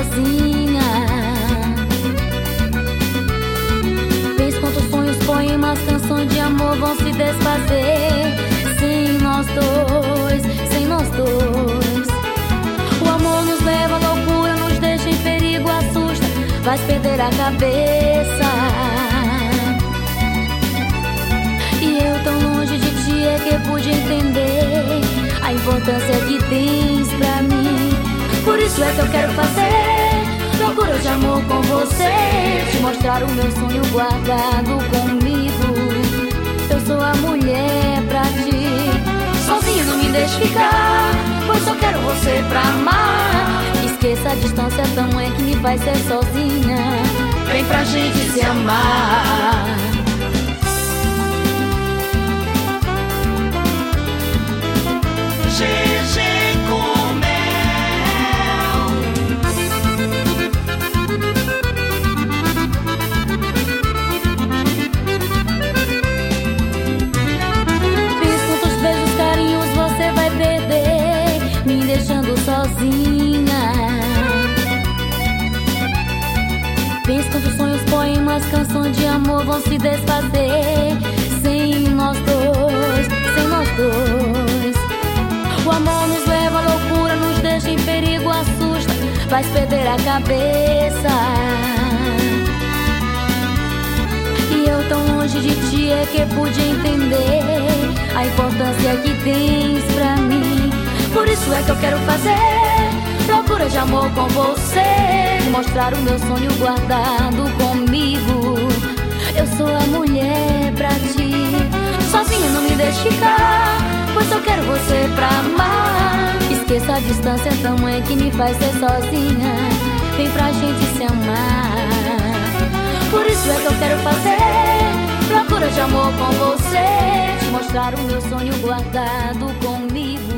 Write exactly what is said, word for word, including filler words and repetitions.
sozinha. Vês quantos sonhos, poemas, canções de amor vão se desfazer sem nós dois, sem nós dois. O amor nos leva à loucura, nos deixa em perigo, assusta, vais perder a cabeça. E eu tão longe de ti é que pude entender a importância que tens pra mim. Por isso é que eu quero fazer loucura de amor com você, te mostrar o meu sonho guardado comigo. Eu sou a mulher pra ti, sozinho não me deixe ficar, pois só quero você pra amar. Esqueça a distância tão é que me faz ser sozinha, vem pra gente se amar. Sozinha. Vês quantos sonhos, poemas, canções de amor vão se desfazer sem nós dois, sem nós dois. O amor nos leva à loucura, nos deixa em perigo, assusta, vais perder a cabeça. E eu tão longe de ti é que pude entender a importância que tens pra mim. Por isso é que eu quero fazer loucura de amor com você, mostrar o meu sonho guardado comigo. Eu sou a mulher pra ti, sozinho não me deixe ficar, pois eu quero você pra amar. Esqueça a distância tão é que me faz ser sozinha, vem pra gente se amar. Por isso é que eu quero fazer loucura de amor com você, te mostrar o meu sonho guardado comigo.